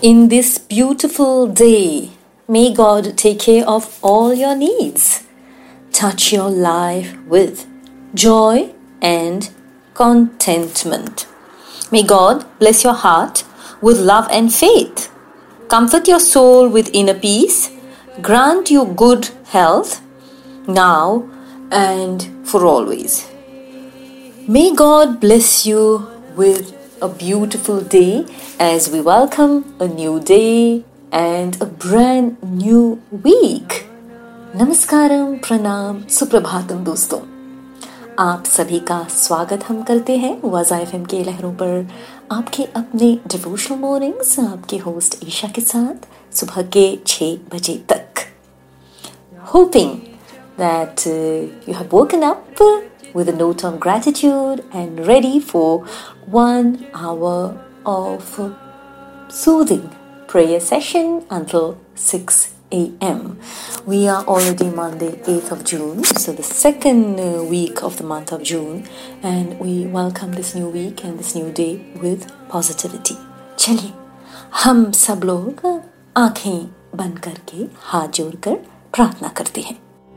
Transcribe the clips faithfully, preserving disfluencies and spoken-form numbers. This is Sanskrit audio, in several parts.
In this beautiful day, may God take care of all your needs. Touch your life with joy and contentment. May God bless your heart with love and faith. Comfort your soul with inner peace. Grant you good health now and for always. May God bless you with a beautiful day as we welcome a new day and a brand new week. नमस्कारम, प्रणाम, सुप्रभातम दोस्तों। आप सभी का स्वागत हम करते हैं वाज़ा एफएम के लहरों पर आपके अपने डिवोशनल मॉर्निंग्स आपके होस्ट ईशा के साथ सुबह के छः बजे तक। Hoping that uh, you have woken up with a note of gratitude and ready for one hour of soothing prayer session until six a.m. We are already Monday, eighth of June, so the second uh, week of the month of June, and we welcome this new week and this new day with positivity. चलिए हम सब लोग आंखें बंद करके हाथ जोड़कर प्रार्थना करते हैं।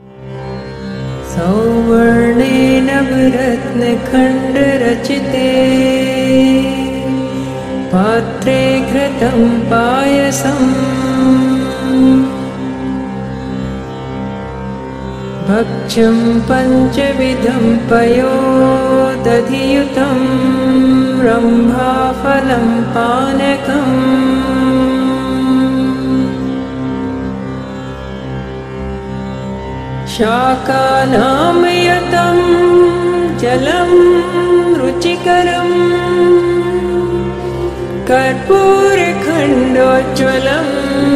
सौवर्णे नवरत्न खंड रचिते पात्रे घृतं पायसम् भक्ष्यं पञ्चविधं पयोदधियुतं रम्भाफलं पानकम् शाकानामयतं जलं रुचिकरं कर्पूरखण्डोज्ज्वलम्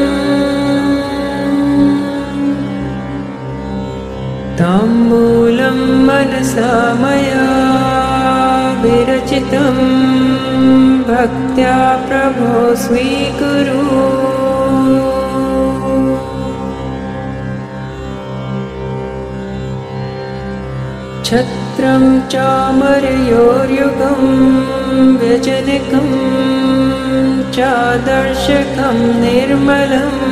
ताम्बूलं मनसा मया विरचितं भक्त्या प्रभो स्वीकुरु। छत्रं चामरयोर्युगं व्यजनकं चादर्शकं निर्मलम्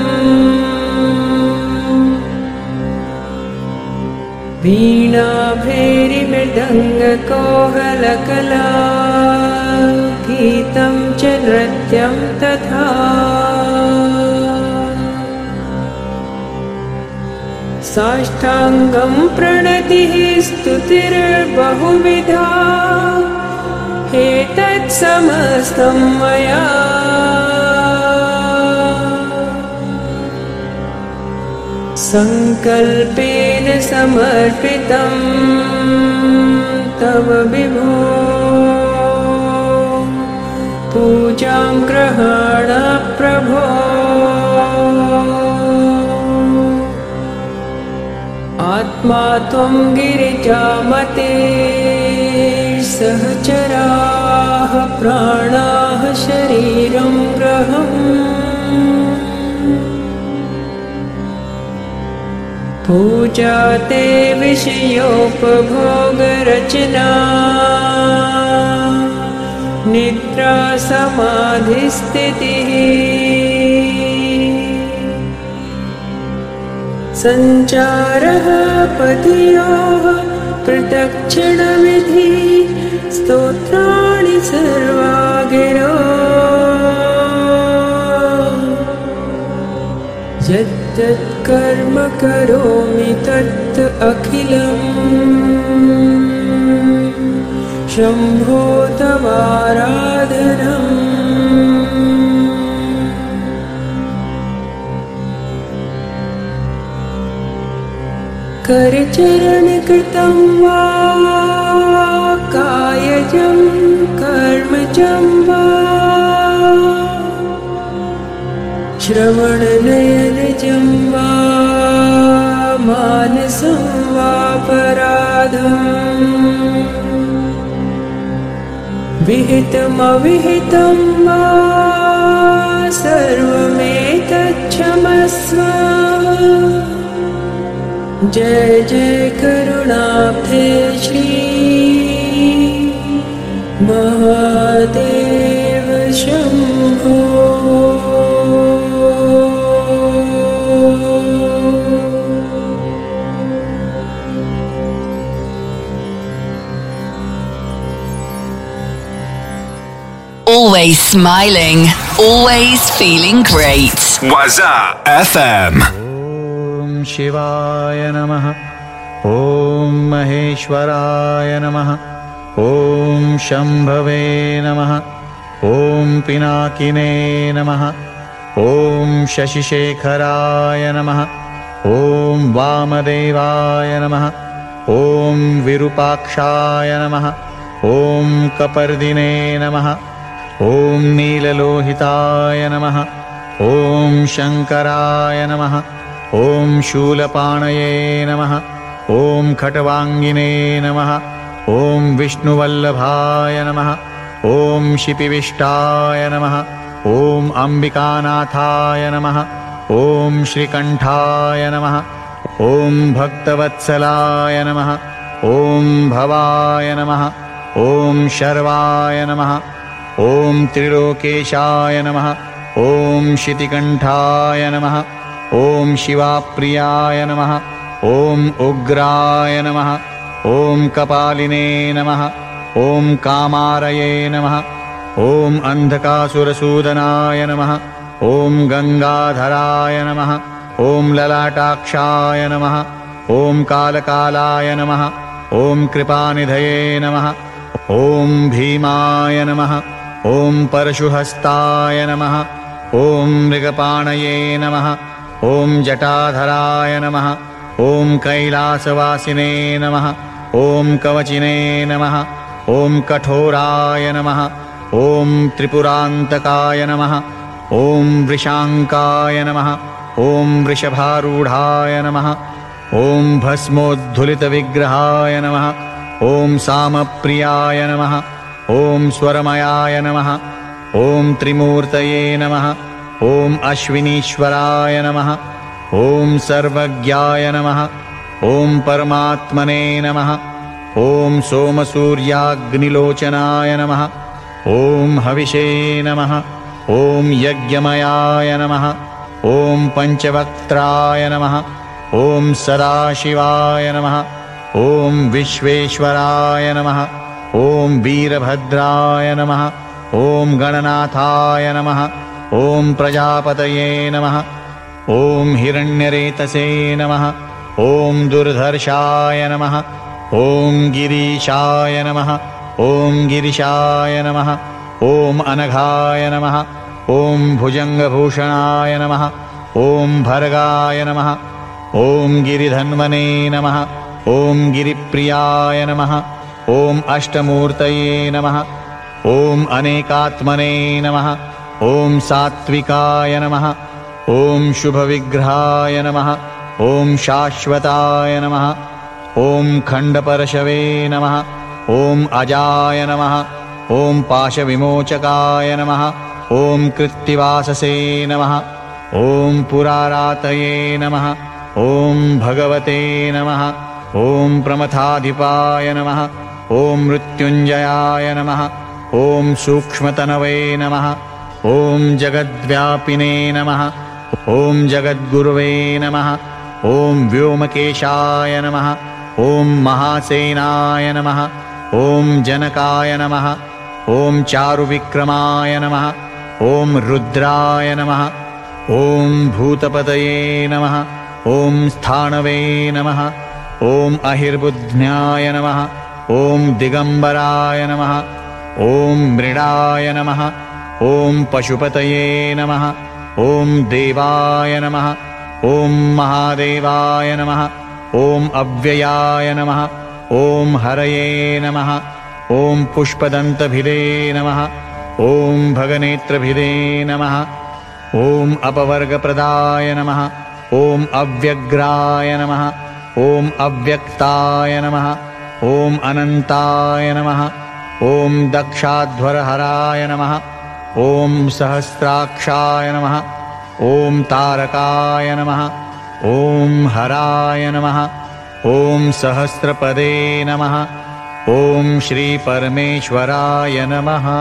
वीणा भैरिमृदङ्गकोहलकला गीतं च नृत्यं तथा साष्टाङ्गं प्रणतिः स्तुतिर्बहुविधा एतत् समस्तं मया संकल्पेन समर्पितं तव विभो पूजां ग्रहाण प्रभो। आत्मा त्वं गिरिजामते सहचराः प्राणाः शरीरं ग्रहम् पूजा ते विषयोपभोगरचना निद्रा समाधिस्थितिः सञ्चारः पतियोः प्रदक्षिणविधि स्तोत्राणि सर्वा गिरो यत् कर्म करोमि तत् अखिलम् शम्भो तवाराधनम्। करचरणकृतं वा कायजं कर्मजं वा श्रवणनयनजं वा मानसं वापराधम् विहितमविहितं वा सर्वमेतच्छमस्व। जय जय करुणाब्धे श्री महादेव शम्भो। Always smiling, always feeling great. Waza F M. Om Shivaya Namaha. Om Maheshwaraya Namaha. Om Shambhave Namaha. Om Pinakine Namaha. Om Shashishekharaya Namaha. Om Vamadevaya Namaha. Om Virupakshaya Namaha. Om Kapardine Namaha. Om Neelalohitaya Namaha. Om Shankaraya Namaha. Om Shulapanaye Namaha. Om Khatavangine Namaha. Om Vishnuvallabhaya Namaha. Om Shipivishhtaya Namaha. Om Ambikanathaya Namaha. Om Shrikanthaya Namaha. Om Bhaktavatsalaya Namaha. Om Bhavaya Namaha. Om Sharvaya Namaha. Om Trilokeshaya Namaha. Om Shitikanthaya Namaha. Om Shivapriyaya Namaha. Om Ugraya Namaha. Om Kapaline Namaha. Om Kamaraye Namaha. Om Andhakasurasudanaya Namaha. Om Gangadharaya Namaha. Om Lalatakshaya Namaha. Om Kalakalaya Namaha. Om Kripanidhaye Namaha. Om Bhimaya Namaha. Om Parashuhastaya Namaha. Om Mrigapanaye Namaha. Om Jatadharaya Namaha. Om Kailasavasine Namaha. Om Kavachine Namaha. Om Kathoraya Namaha. Om Tripurantakaya Namaha. Om Vrishankaya Namaha. Om Vrishabharudhaya Namaha. Om Bhasmodhulita Vigrahaya Namaha. Om Samapriyaya Namaha. Om Swaramaya Namaha. Om Trimurtaye Namaha. Om Ashvinishwaraya Namaha. Om Sarvagyaya Namaha. Om Paramatmane Namaha. Om Somasuryagnilochanaya Namaha. Om Havishe Namaha. Om Yajnamayaya Namaha. Om Panchavaktraya Namaha. Om Sadashivaya Namaha. Om Vishveshwaraya Namaha. Om Veerabhadraya Namaha. Om Gananathaya Namaha. Om Prajapataye Namaha. Om Hiranyaretase Namaha. Om Durdharshaya Namaha. Om Girishaya Namaha. Om Girishaya Namaha. Om Anaghaya Namaha. Om Bhujangabhushanaya Namaha. Om Bhargaya Namaha. Om Giridhanvane Namaha. Om Giripriyaya Namaha. Om Ashtamurtaye Namaha. Om Anekatmane Namaha. Om Satvikaya Namaha. Om Shubhavigrahaya Namaha. Om Shashvataya Namaha. Om Khandaparashave Namaha. Om Ajaya Namaha. Om Pashavimochakaya Namaha. Om Krittivasase Namaha. Om Purarataye Namaha. Om Bhagavate Namaha. Om Pramathadhipaya Namaha. Om Mrityunjayaya Namaha. Om Sukshmatanave Namaha. Om Jagadvyapine Namaha. Om Jagadguruve Namaha. Om Vyomakeshaya Namaha. Om Mahasenaya Namaha. Om Janakaya Namaha. Om Charuvikramaya Namaha. Om Rudraya Namaha. Om Bhutapataye Namaha. Om Sthanave Namaha. Om Ahirbudhnaya Namaha. Om Digambaraya Namaha. Om Mridaya Namaha. Om Pashupataye Namaha. Om Devaya Namaha. Om Mahadevaya Namaha. Om Avyayaya Namaha. Om Haraye Namaha. Om Pushpadantabhide Namaha. Om Bhaganetrabhide Namaha. Om Apavargapradaya Namaha. Om Avyagraya Namaha. Om Avyaktaya Namaha. Om Anantaya Namaha. Om Dakshadhvarharaya Namaha. Om Sahasrakshaya Namaha. Om Tarakaya Namaha. Om Haraya Namaha. Om Sahasrapade Namaha. Om Shri Parameshwaraya Namaha.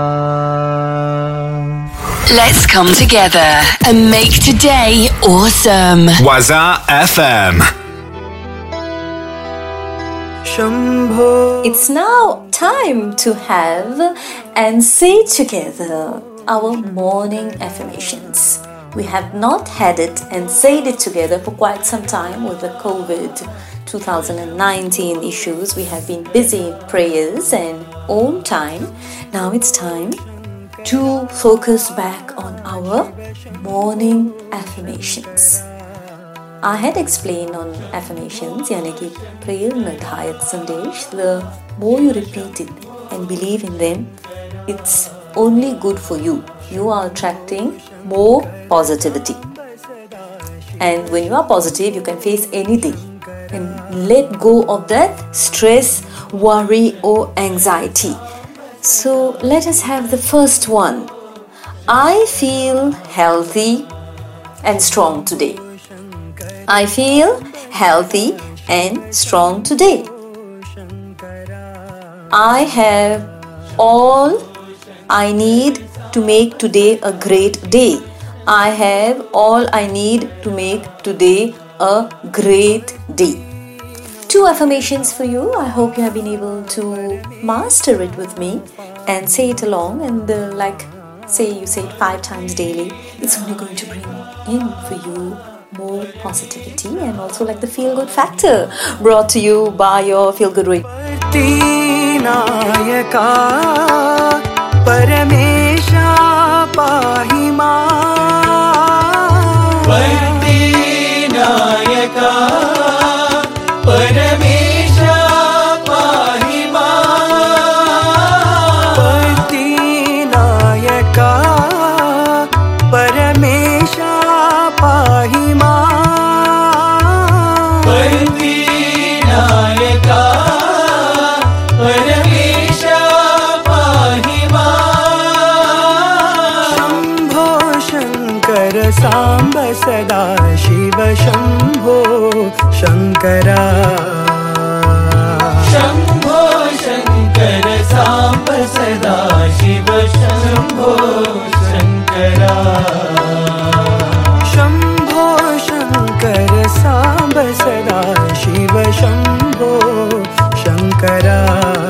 Let's come together and make today awesome. Waza F M. Shambho. It's now time to have and say together our morning affirmations. We have not had it and said it together for quite some time with the COVID twenty nineteen issues. We have been busy in prayers and own time. Now it's time to focus back on our morning affirmations. I had explained on affirmations, यानी कि prayer निर्धायक संदेश. The more you repeat it and believe in them, it's only good for you. You are attracting more positivity. And when you are positive, you can face anything and let go of that stress, worry or anxiety. So let us have the first one. I feel healthy and strong today. I feel healthy and strong today. I have all I need to make today a great day. I have all I need to make today a great day. Two affirmations for you. I hope you have been able to master it with me and say it along. And uh, like say you say it five times daily, it's only going to bring in for you more positivity and also like the feel good factor, brought to you by your feel good radio. Nayaka Paramesha Pahima Parti Nayaka Paramesha Pahima Parti Nayaka Paramesha Pahima Parti Nayaka Paramesha Pahima Shambho Shankara Samba Sada Shiva Shambho Shankara Shambho Shankara Samba Sada Shiva Shambho Shankara Shambho Shankara Samba Sada Shiva Shambho Shankara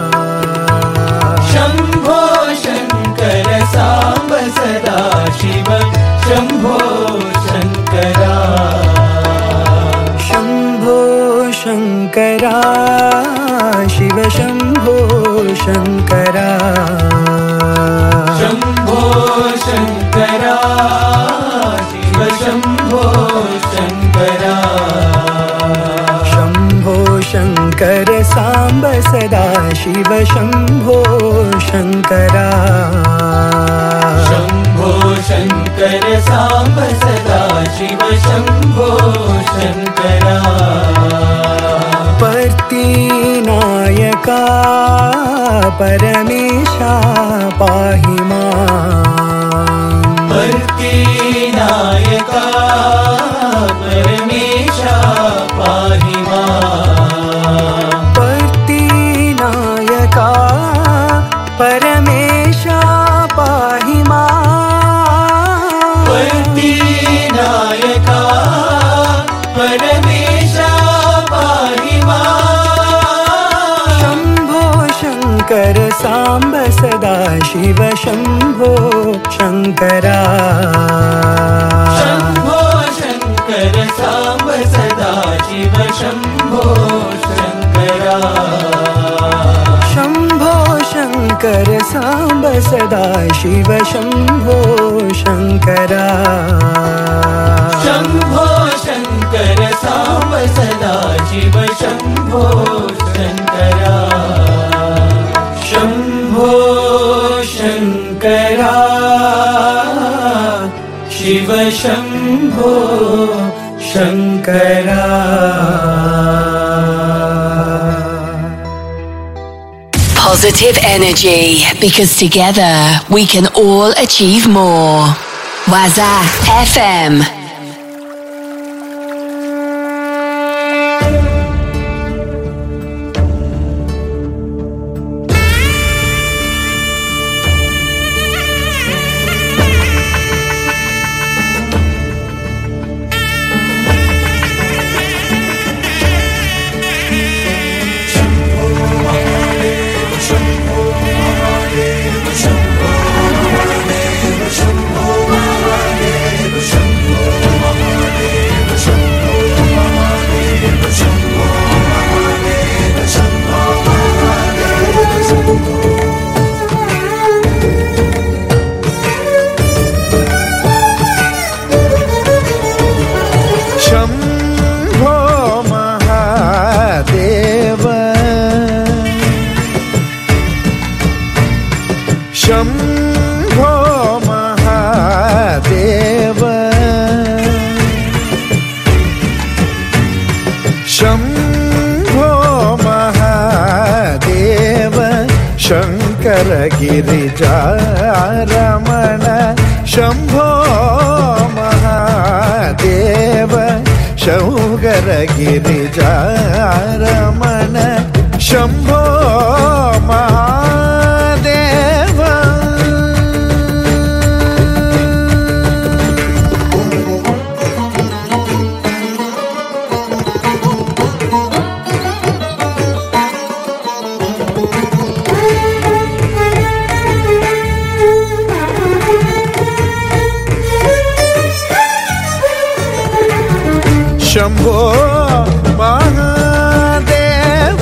Shambho Shankara Samba Sada Shiva Shambho Shankara Shambho Shankara Shiva Shambho Shankara Shambho Shankara Shiva Shambho Shankara Shambho Shankara Samba Sada Shiva Shambho Shankara Shambho Shankara Samba Sada Shiva Shambho Shankara Parti Nayaka Paramesha Pahima Parti Nayaka Paramesha Pahima Parti Nayaka Paramesha Pahima Parti Nayaka Paramesha Pahima Shambho Shankara Samba Sada Shiva Shambho Shankara Shambho Shankara Samba Sada Shiva Shambho Shankara Shambho Shankara Samba Sada Shiva Shambho Shankara Shambho Shankara Samba Sada Shiva Shambho Shankara Shambho Shankara Shiva Shambho Shankara. Positive energy, because together we can all achieve more. Waza F M. Shambho शम्भो महादेव शम्भो महादेव शङ्कर गिरिजारमण शम्भो महादेव शङ्कर गिरिजारमण शम्भो महादेव शम्भो महादेव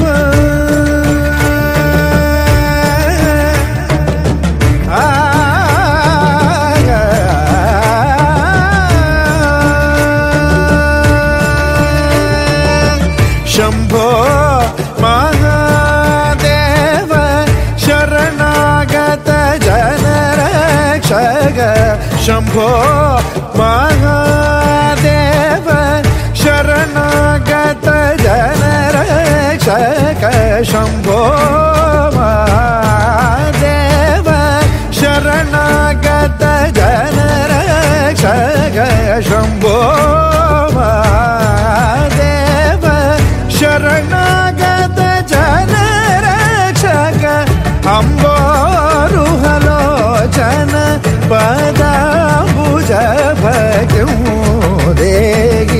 शम्भो महादेव शरणागत जनरक्षक शम्भो महादेव शरणागत जनरक्षक शम्भो महादेव शरणागत जनरक्षक शम्भो महादेव शरणागत जनरक्षक अम्बोरुहलोचन पदाम्बुज भक्तिमुदेगी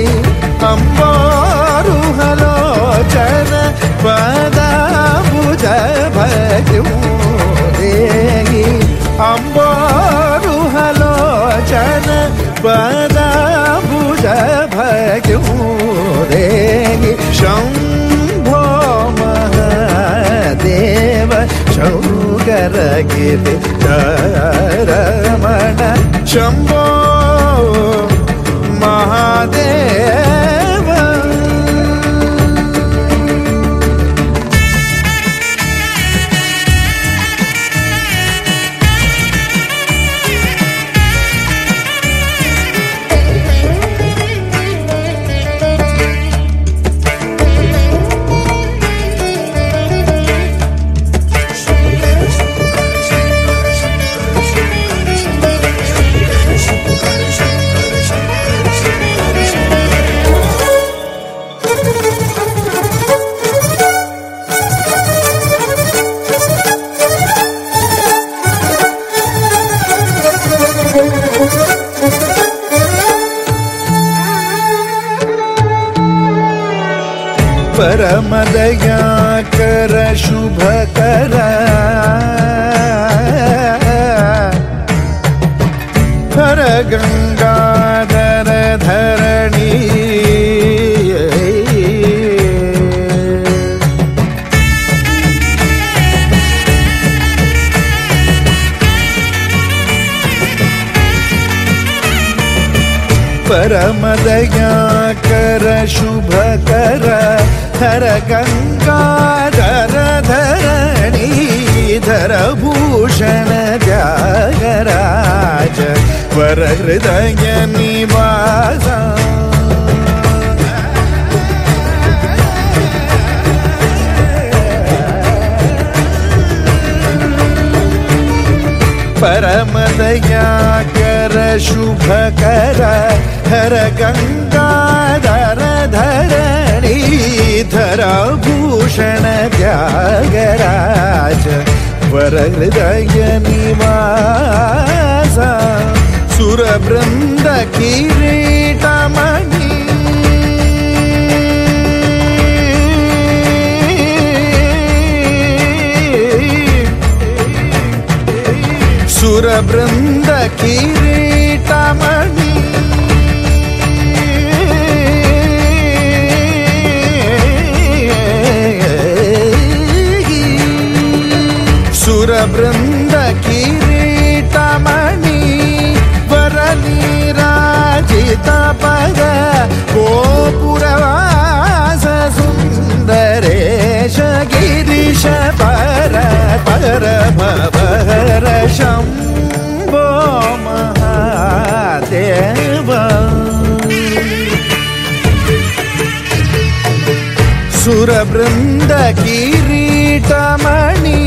अम्बोरुहलोचन पदाम्बुज भक्तिमुदेगी अम्बोरुहलोचन पदाम्बुज भक्तिमुदेगी शम्भो महादेव शङ्कर गिरिजारमण शम्भो महादेव परमदयाकर शुभकर हर गंगाधर धरणी परमदयाकर शुभकर हर गंगाधर धरणीधर भूषण त्यागराज वर हृदय निवास परमदयाकर शुभकर हर गंगाधर धरणीधर भूषण त्यागराज वर हृदय निवास सुरवृंद किरीटमणि सुरवृंद किरीटमणि सुरवृंद किरीटमणि वरनीराजित पद गोपुरवास सुंदरेश गिरीश पर पर भवहर्ष ಸುರವೃಂದ ಕಿರೀಟಮಣಿ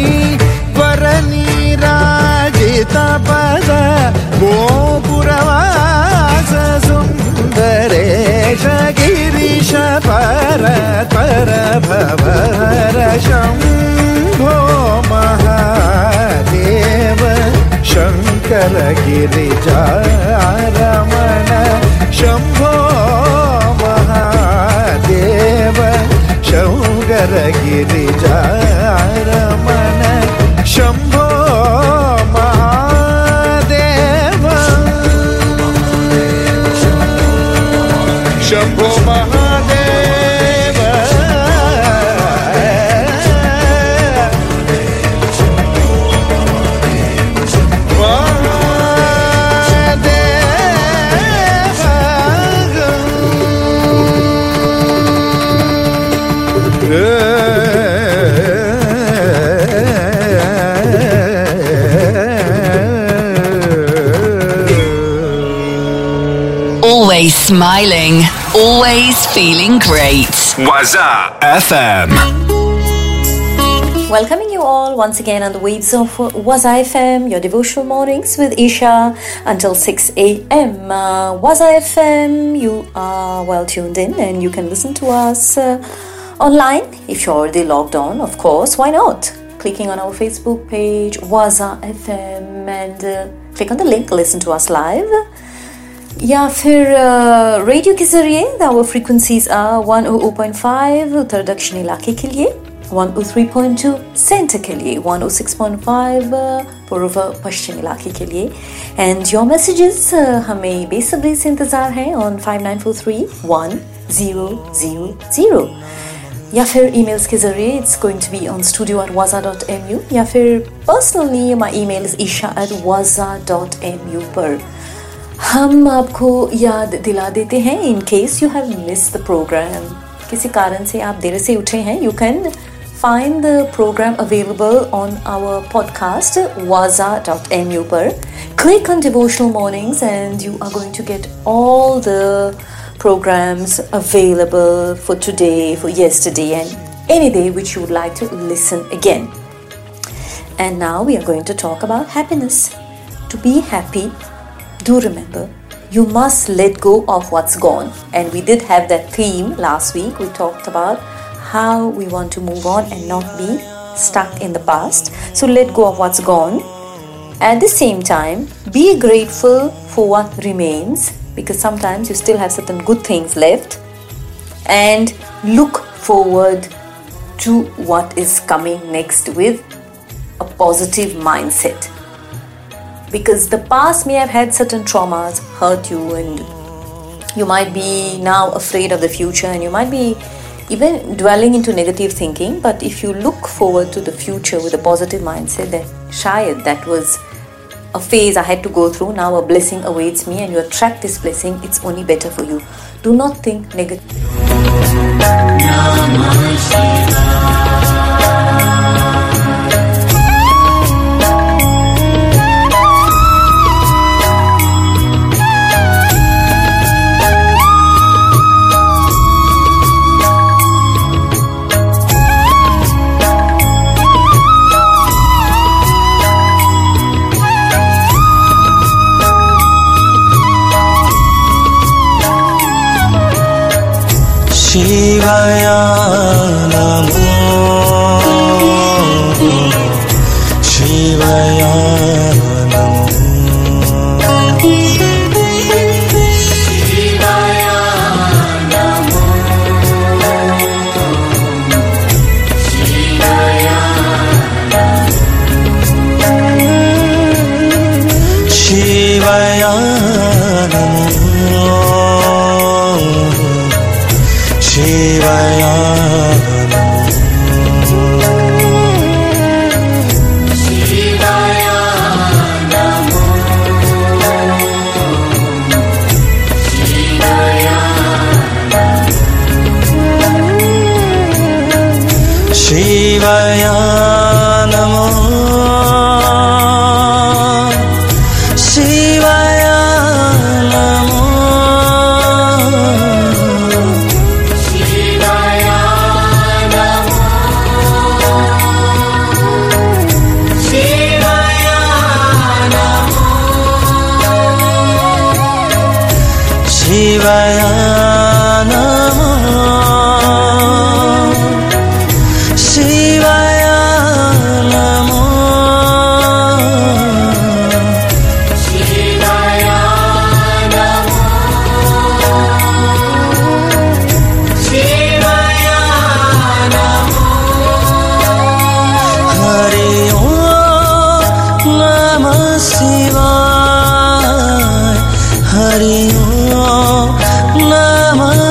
ವರನಿರಾಜಿತ ಪದ ಗೋಪುರವಾಸ ಸುಂದರೇಶ ಗಿರೀಶ ಪರತರ ಭವರ ಶಂಭೋ ಮಹಾದೇವ ಶಂಕರ ಗಿರಿಜಾರಮಣ ಶಂಭೋ ಮಹಾದೇವ ಶಂಕರ ಗಿರಿಜಾರಮಣ ಶಂಭೋ ಮಹಾದೇವ ಶಂಭೋ Mahadeva Always smiling, always feeling great. Waza F M. Welcoming you all once again on the waves of Waza F M, your devotional mornings with Isha until six a.m. Uh, Waza F M, you are well tuned in and you can listen to us uh, online if you're already logged on, of course. Why not? Clicking on our Facebook page, Waza F M, and uh, click on the link, listen to us live. या फिर रेडियो के जरिए our frequencies are one oh zero point five उत्तर दक्षिण इलाके के लिए, one oh three point two centre के लिए, one oh six point five पूर्व पश्चिम इलाके के लिए. And your messages हमें बेसब्री से इंतजार हैं on five nine four three one zero zero zero. या फिर emails के जरिए it's going to be on studio at waza dot m u या फिर personally my email is isha at waza dot m u पर हम आपको याद दिला देते हैं in case you have missed the program. किसी कारण से आप देर से उठे हैं, you can find the program available on our podcast waza dot m u पर. Click on devotional mornings and you are going to get all the programs available for today, for yesterday and any day which you would like to listen again. And now we are going to talk about happiness. To be happy, do remember, you must let go of what's gone. And we did have that theme last week. We talked about how we want to move on and not be stuck in the past. So let go of what's gone. At the same time, be grateful for what remains, because sometimes you still have certain good things left. And look forward to what is coming next with a positive mindset. Because the past may have had certain traumas, hurt you, and you might be now afraid of the future and you might be even dwelling into negative thinking. But if you look forward to the future with a positive mindset, that shayad that was a phase I had to go through, now a blessing awaits me and you attract this blessing, it's only better for you. Do not think negative. Shivaya Namo Shivaya Namo Shivaya Namo Shivaya Namo Shivaya Namo Shivaya ಶಿವಯ ನಮೋ ಶಿವಯ ನಮೋ ಶಿವಯ ನಮೋ ಶಿವಯ ನಮೋ ಹರಿ ಓಂ ನಮಃ ಶಿವಾಯ ಹರಿ ಓಂ ನಮಃ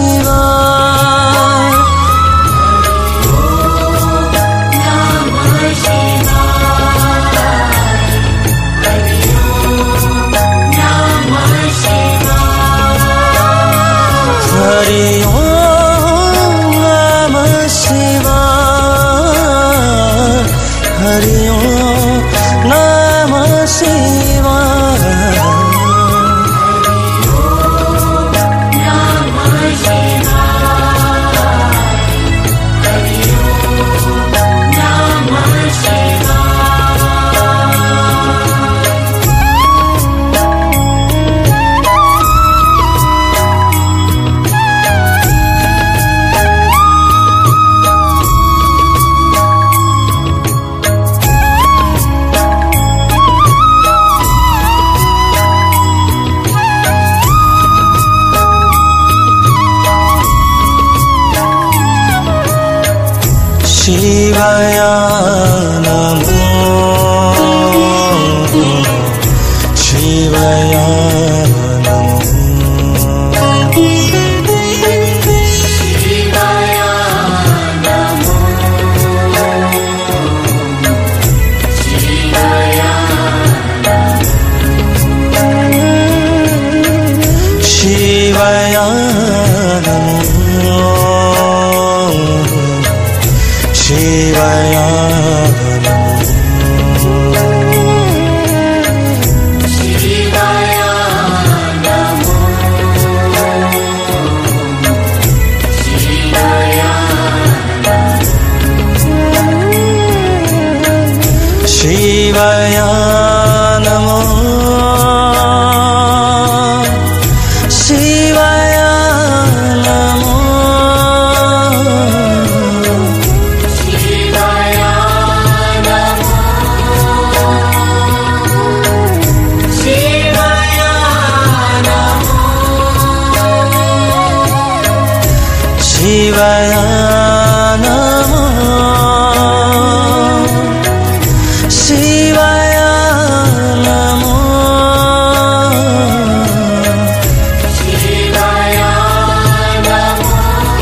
ಶಿವಾಯ ಹರಿ ಓಂ ನಮಃ ಶಿವಾಯ ಹರಿ ಓಂ ನಮಃ ಶಿವಾಯ ಶಿವಯ ನಮೋ ಶಿವಯ ಶಿವಯ ನಮೋ ಶಿವಯ ಶಿವಯ ನಮೋ ಶಿವಯ ನಮೋ ಶಿವಯ ನಮೋ ಶಿವಯ ನಮೋ ಶಿವಯ ನಮೋ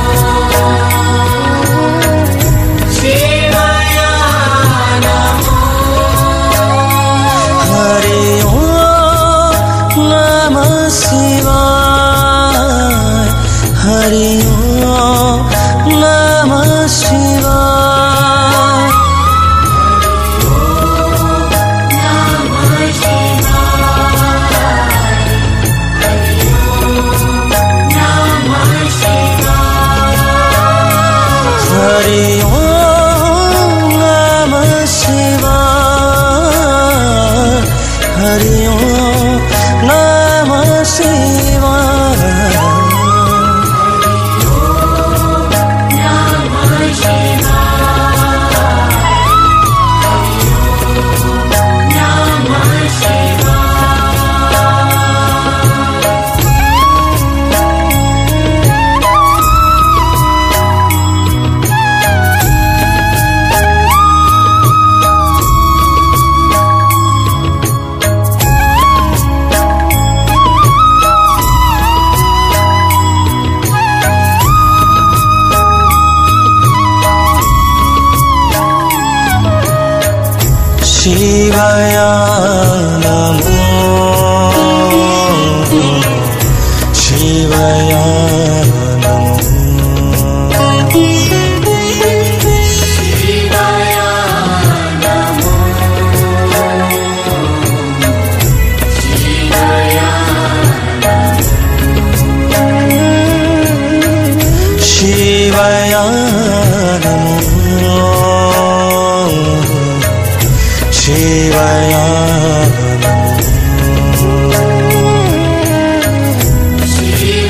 ಶಿವಯ ನಮೋ ಹರಿ ಓಂ ನಮಃ ಶಿವಾಯ ಹರಿ ಓಂ ನಮಃ ಶಿವಾಯ ಹರಿ ಓಂ ನಮಃ ಶಿವಾಯ ಹರಿ ಓಂ ನಮಃ ಶಿವಾಯ ಶಿವಯ ನಮೋ ಶಿವಯ ಶಿವಯ ನಮೋ ಶಿವಯ ನಮೋ ಶಿವಯ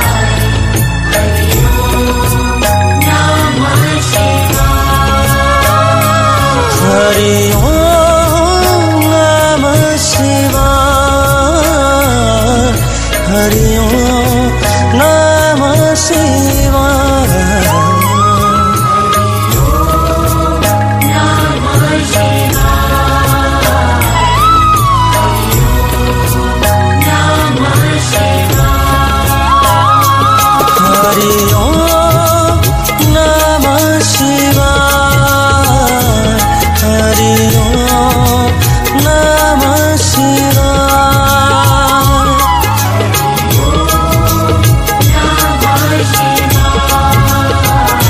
Hari Om Namah Shivaya. Hari Om Namah Shivaya. Hari Om Namah Shivaya. Hari Om Namah Shivaya.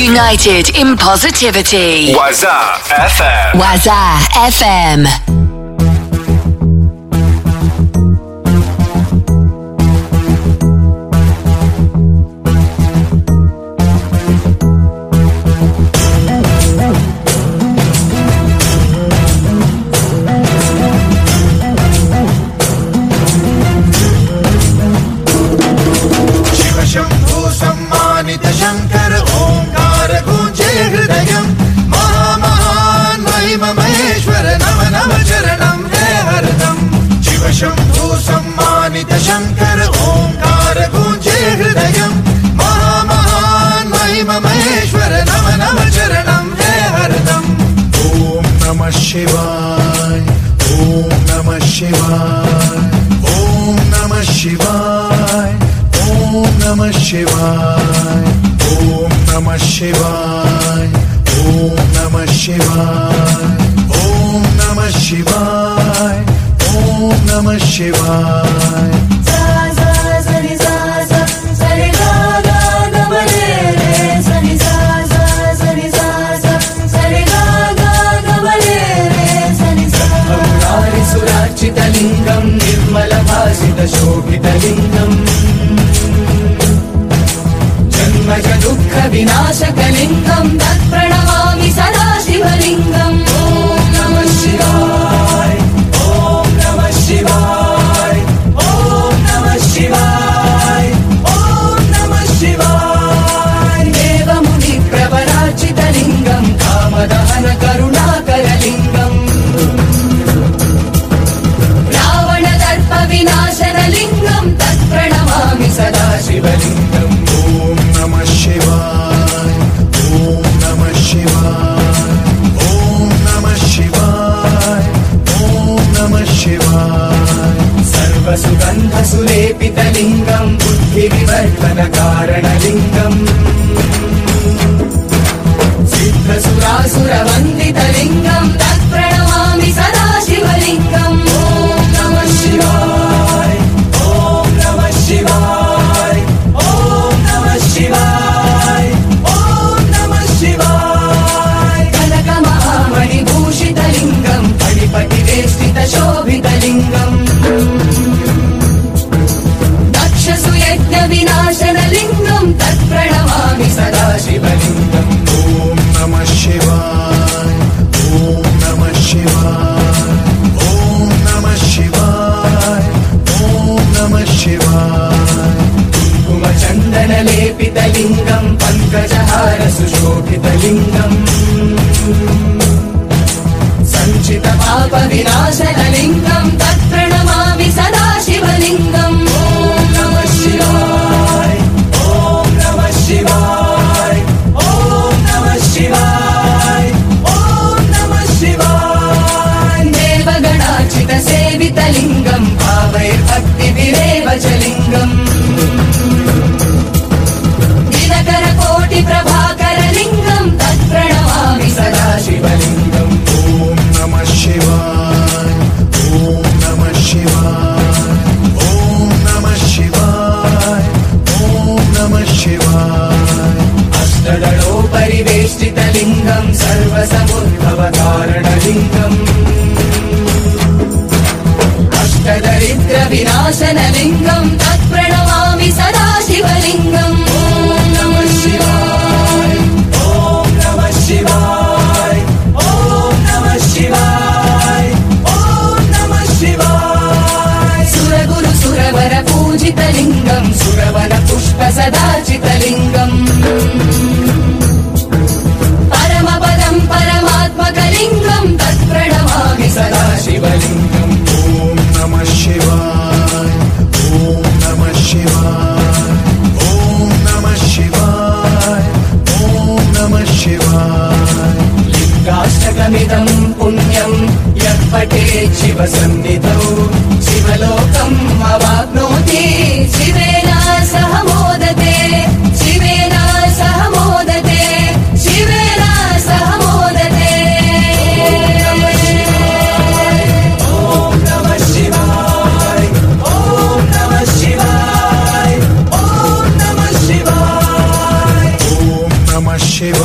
United in positivity. Waza F M. Waza F M. Shankar ओंकार गूंजे हृदयम महामहान महिमा महेश्वर नम नम चरणम हे हरदम ओम नमः शिवाय ओम नमः शिवाय ओम नमः शिवाय ओम नमः शिवाय ओम नमः शिवाय ओम नमः शिवाय ओम नमः शिवाय ओम नमः शिवाय सुरार्चितलिङ्गं निर्मलभासितशोभितलिङ्गम् जन्मज दुःखविनाशकलिङ्गं तत्प्रणमामि सदा शिवलिङ्गम् ॐ नमः शिवाय ॐ नमः शिवाय ॐ नमः शिवाय ॐ नमः शिवाय देवमुनिप्रवरार्चितलिङ्गं कामदहन करुणाकरलिङ्गम् विनाशनलिङ्गं तत्प्रणमामि सदा शिवलिङ्गम् ॐ नमः शिवाय ॐ नमः शिवाय ॐ नमः शिवाय ॐ नमः शिवाय सर्वसुगन्धसुलेपितलिङ्गं बुद्धिविवर्धनकारणलिङ्गम् सिद्धसुरासुरवन्दितलिङ्गं तत्प्रणमामि सदा शिवलिङ्गम् ॐ नमः शिवाय ॐ नमः शिवाय ॐ नमः शिवाय ॐ नमः शिवाय कनकमहामणिभूषितलिङ्गं फणिपतिवेष्टितशोभितलिङ्गम् दक्षसुयज्ञविनाशनलिङ्गं तत्प्रणमामि सदा शिवलिङ्गम् ॐ नमः शिवाय ॐ नमः शिवाय ॐ नमः शिवाय ॐ नमः शिवाय कुङ्कुमचन्दनलेपितलिङ्गं पङ्कजहारसुशोभितलिङ्गम् सञ्चितपापविनाशनलिङ्गं तत्प्रणमामि सदा शिवलिङ्गम् ॐ नमः शिवाय ॐ नमः शिवाय ॐ नमः शिवाय ॐ नमः शिवाय देवगणार्चितसेवितलिङ्गं भावैर्भक्तिभिरेव च लिङ्गम् दिनकरकोटिप्रभाकरलिङ्गं तत्प्रणमामि सदा शिवलिङ्गम् ॐ नमः शिवाय ॐ नमः शिवाय ॐ नमः शिवाय ॐ नमः शिवाय अष्टदलोपरिवेष्टितलिङ्गं सर्वसमुद्भवकारणलिङ्गम् अष्टदरिद्रविनाशनलिङ्गं तत्प्रणमामि सदा शिवलिङ्गम् ॐ नमः शिवाय ॐ नमः शिवाय ॐ नमः शिवाय ॐ नमः शिवाय सुरगुरुसुरवरपूजितलिङ्गं सुरवनपुष्पसदाचितलिङ्गम् परमपदं परमात्मकलिङ्गं तत्प्रणमामि सदा शिवलिङ्गम् ॐ नमः शिवाय ॐ नमः शिवाय ॐ नमः शिवाय ॐ नमः शिवाय लिङ्गाष्टकमिदं पुण्यं यः पठेत् शिवसन्निधौ शिवलोकम् अवाप्नोति शिवेन सह मोदते शिवेन सह मोदते शिवेन सह मोदते ॐ नमः शिवाय ॐ नमः शिवाय ॐ नमः शिवाय ॐ नमः शिवाय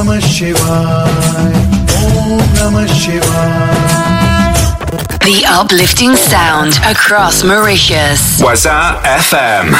Namah Shivaya. Om Namah Shivaya. The uplifting sound across Mauritius. Waza F M.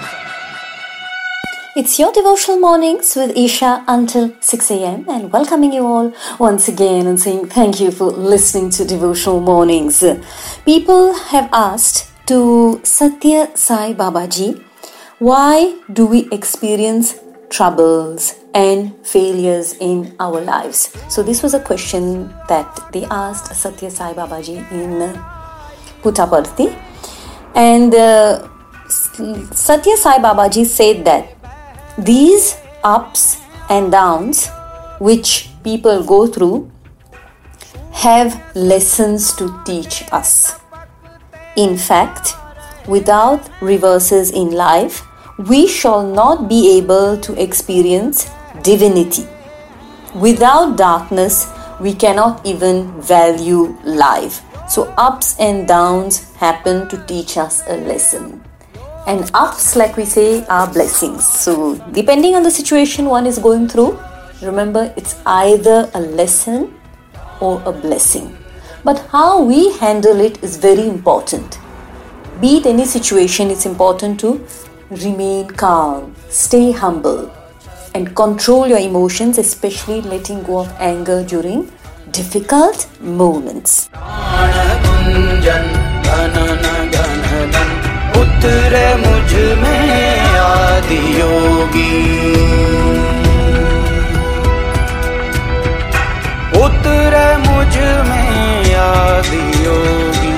It's your devotional mornings with Isha until six a.m. and welcoming you all once again and saying thank you for listening to Devotional Mornings. People have asked to Satya Sai Babaji, why do we experience troubles and failures in our lives? So this was a question that they asked Satya Sai Babaji in Puttaparthi. And uh, Satya Sai Babaji said that these ups and downs which people go through have lessons to teach us. In fact, without reverses in life, we shall not be able to experience divinity. Without darkness, we cannot even value life. So ups and downs happen to teach us a lesson. And ups, like we say, are blessings. So depending on the situation one is going through, remember it's either a lesson or a blessing. But how we handle it is very important. Be it any situation, it's important to remain calm, stay humble, and control your emotions, especially letting go of anger during difficult moments. उतरे मुझ में आदि योगी, उतरे मुझ में आदि योगी।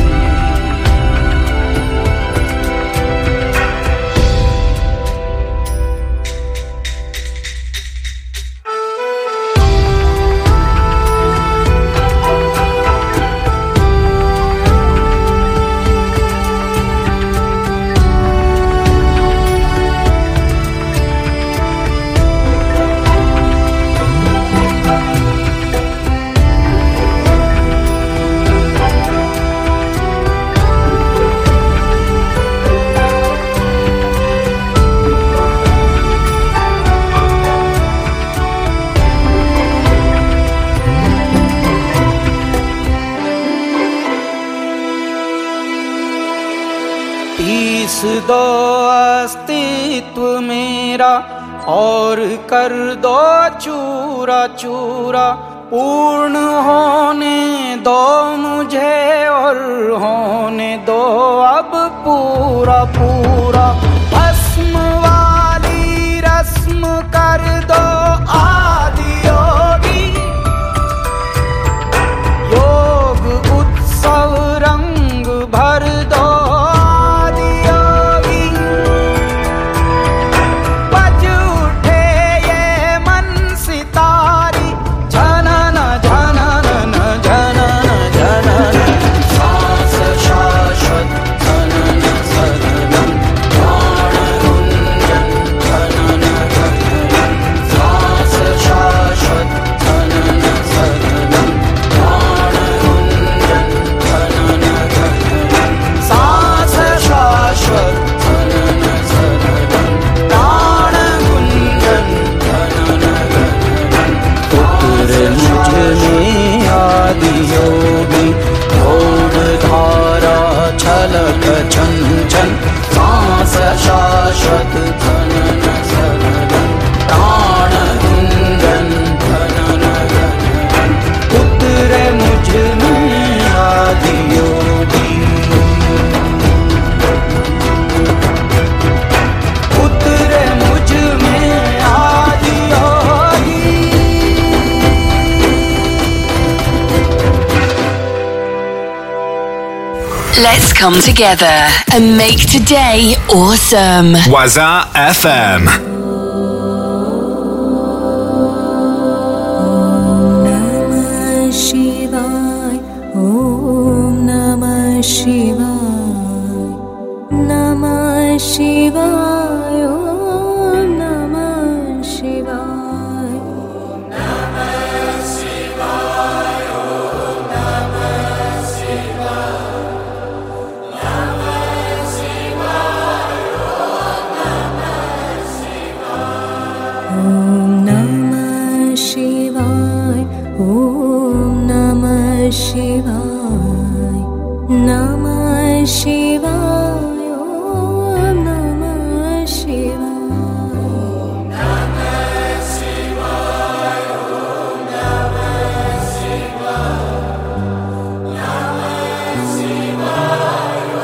दो अस्तित्व मेरा और कर दो चूरा चूरा, पूर्ण होने दो मुझे और होने दो अब पूरा पूरा। भस्म वाली रस्म कर दो आदि योगी, योग उत्सव रंग भर दो शाश्वत धनन सरलम, प्राण गुंजन धनन गगन, उतरे मुझ में आदि योगी, उतरे मुझ में आदि योगी। Let's come together and make today awesome. Waza F M. Shivaya, Namah Shivaya, Om Namah Shivaya, Namah Shivaya, Om Namah Shivaya, Namah Shivaya,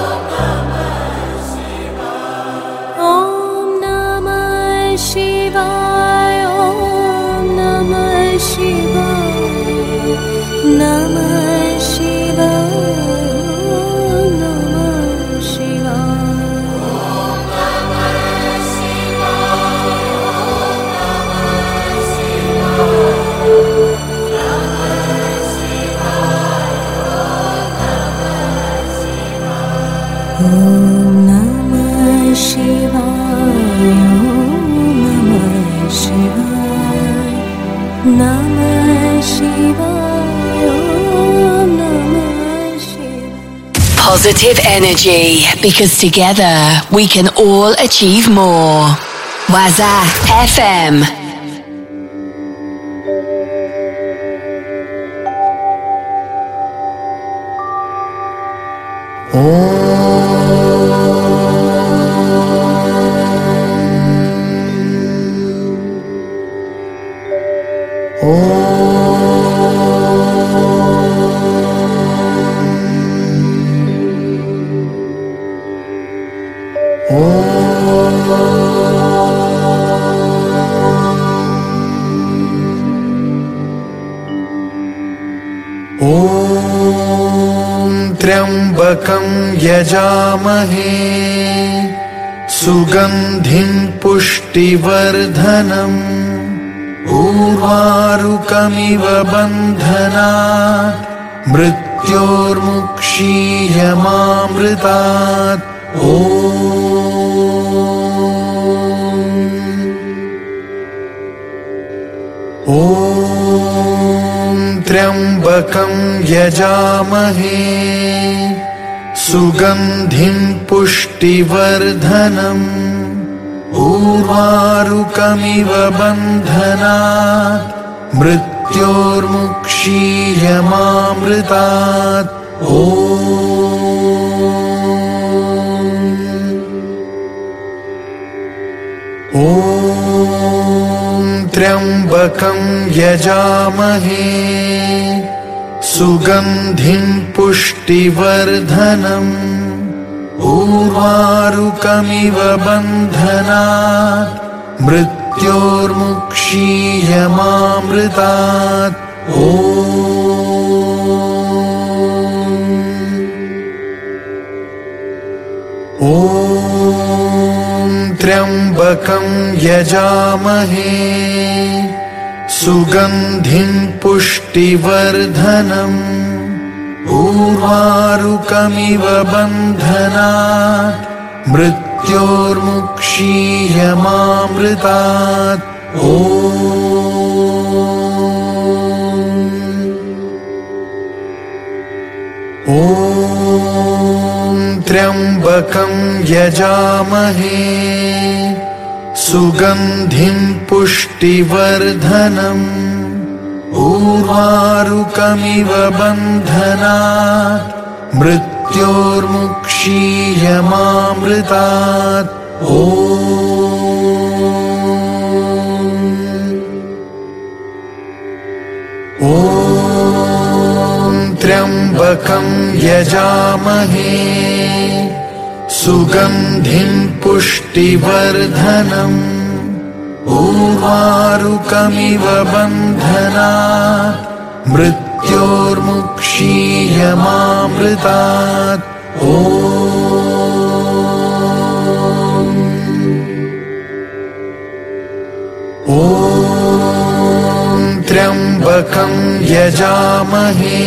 Om Namah Shivaya, Om Namah Shivaya, Namah Shivaya, Namah Shivaya, Om Namah Shivaya, Om Namah Shivaya, Namah Shivaya, Om Namah Shivaya. Positive energy, because together we can all achieve more. Waza F M. त्र्यंबकं यजामहे सुगंधिं पुष्टिवर्धनम् उर्वारुकमिव बन्धनात् मृत्योर्मुक्षीयमामृतात्। ॐ त्र्यंबकं यजामहे सुगंधिं पुष्टिवर्धनम् उर्वारुकमिव बन्धनात् मृत्योर्मुक्षीयमामृतात्। ॐ त्र्यंबकं यजामहे सुगंधिं पुष्टिवर्धनम् उर्वारुकमिव बन्धनात् मृत्योर्मुक्षीयमामृतात्। ॐ त्र्यंबकं यजामहे सुगंधिं पुष्टिवर्धनम् उर्वारुकमिव बन्धनात् मृत्योर्मुक्षीयमामृतात्। ॐ त्र्यंबकं यजामहे सुगंधिं पुष्टिवर्धनम् उर्वारुकमिव बन्धनात् मृत्योर्मुक्षीयमामृतात्। ॐ त्र्यंबकं यजामहे सुगंधिं पुष्टिवर्धनम् उर्वारुकमिव बन्धनात् मृत्योर्मुक्षीयमामृतात्। ॐ त्र्यंबकं यजामहे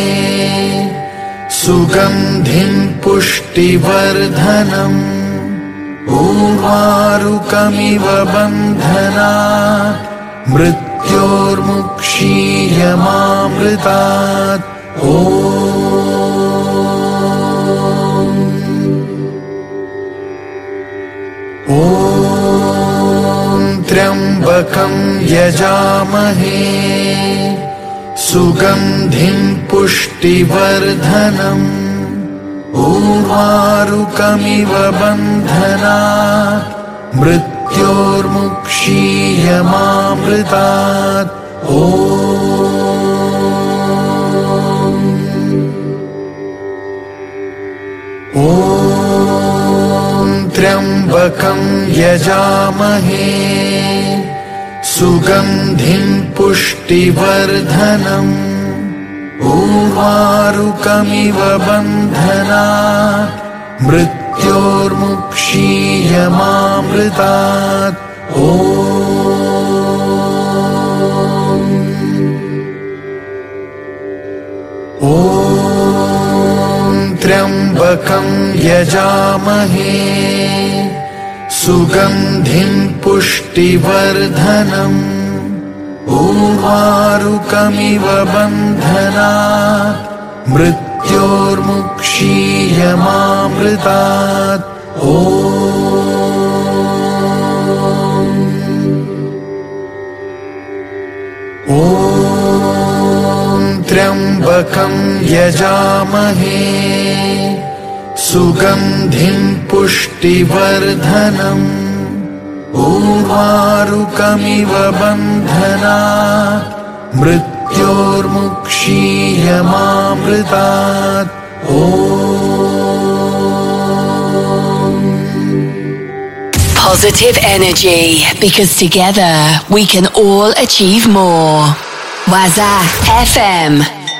सुगंधिं पुष्टिवर्धनम् उर्वारुकमिव बन्धनात् मृत्योर्मुक्षीयमामृतात्। ॐ त्र्यंबकं यजामहे सुगन्धिं पुष्टिवर्धनम् उर्वारुकमिव बन्धनात् मृत्योर्मुक्षीयमामृतात् ॐ ॐ त्र्यम्बकं यजामहे सुगन्धिं पुष्टिवर्धनम् उर्वारुकमिव बन्धनात् मृत्योर्मुक्षीयमामृतात् ॐ ॐ त्र्यम्बकं यजामहे सुगन्धिं पुष्टिवर्धनम् उर्वारुकमिव बन्धनात् मृत्योर्मुक्षीयमामृतात् ॐ ॐ त्र्यम्बकं यजामहे सुगन्धिं पुष्टिवर्धनम् उर्वारुकमिव बन्धनात् मृत्योर्मुक्षीयमामृतात् ॐ Positive energy, because together we can all achieve more. Waza F M.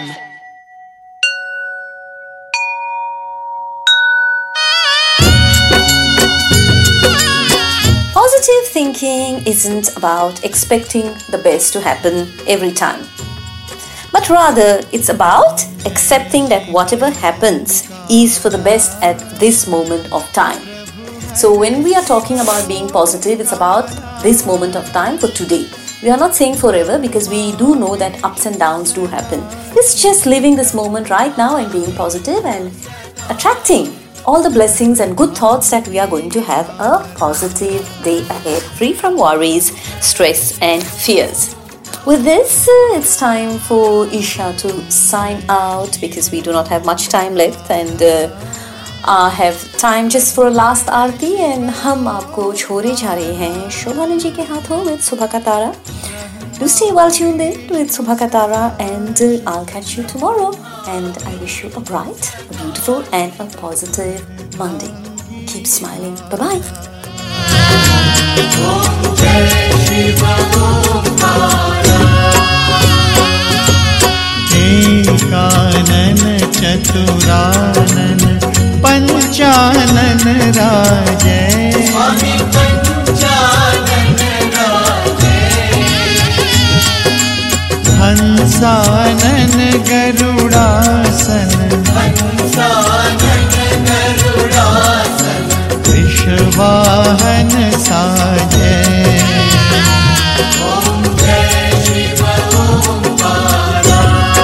Positive thinking isn't about expecting the best to happen every time, but rather it's about accepting that whatever happens is for the best at this moment of time. So when we are talking about being positive, it's about this moment of time for today. We are not saying forever, because we do know that ups and downs do happen. It's just living this moment right now and being positive and attracting all the blessings and good thoughts that we are going to have a positive day ahead, free from worries, stress and fears. With this, uh, it's time for Isha to sign out, because we do not have much time left and uh, I have time just for a last Aarti, and हम आपको छोड़े जा रहे हैं शोभानु जी के हाथों with सुबह का तारा. Do stay well tuned in with Subha Ka Tara, and uh, I'll catch you tomorrow, and I wish you a bright, a beautiful and a positive Monday. Keep smiling. Bye-bye. एकानन चतुरानन Panchanan राजे स्वामी पंचानन राजे हंसानन गरुड़ासन हंसानन गरुड़ासन विश्ववाहन साजे ओम जय शिव ओंकारा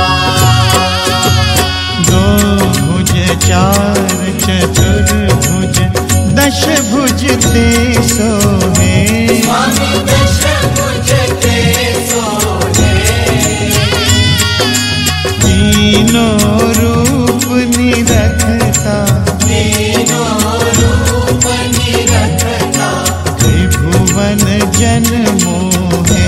दो भुज चार चतुर्भुज दश भुज ते सोहे स्वामी दश भुज ते सोहे तीनों रूप निरखता तीनों रूप निरखता त्रिभुवन जन मोहे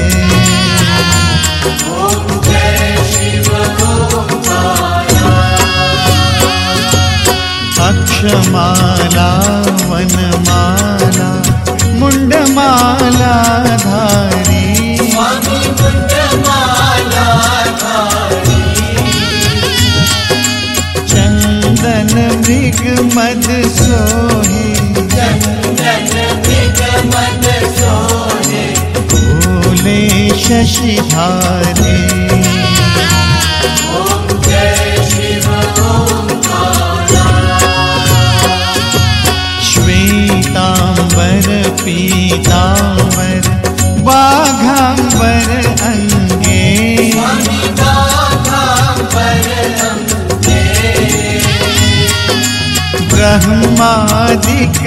ओम जय शिव ओंकारा अक्षमाला वनमाला मुंडमाला धारी स्वामी मुंडमाला धारी चंदन मृग मद सोहे चंदन मृग मद सोहे भोले शशिधारे ओम जय शिव ओंकारा श्वेतांबर पीतांबर बाघांबर अंगे स्वामी बाघांबर अंगे ब्रह्मादिक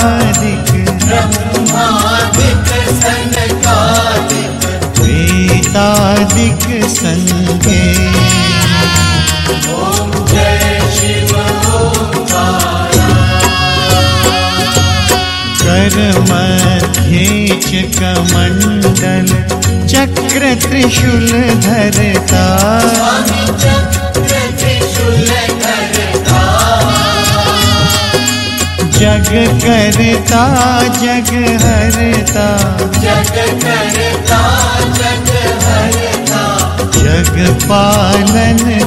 सनकादिक ब्रह्मादिक सनकादिक वेद सहितादिक संगे। ओम जय शिव ओंकार। कर मध्ये कमंडल चक्र त्रिशूल धरता। स्वामी चक्र त्रिशूल धरता। जग करता जग हरता। जग करता जग हरता। जग पालन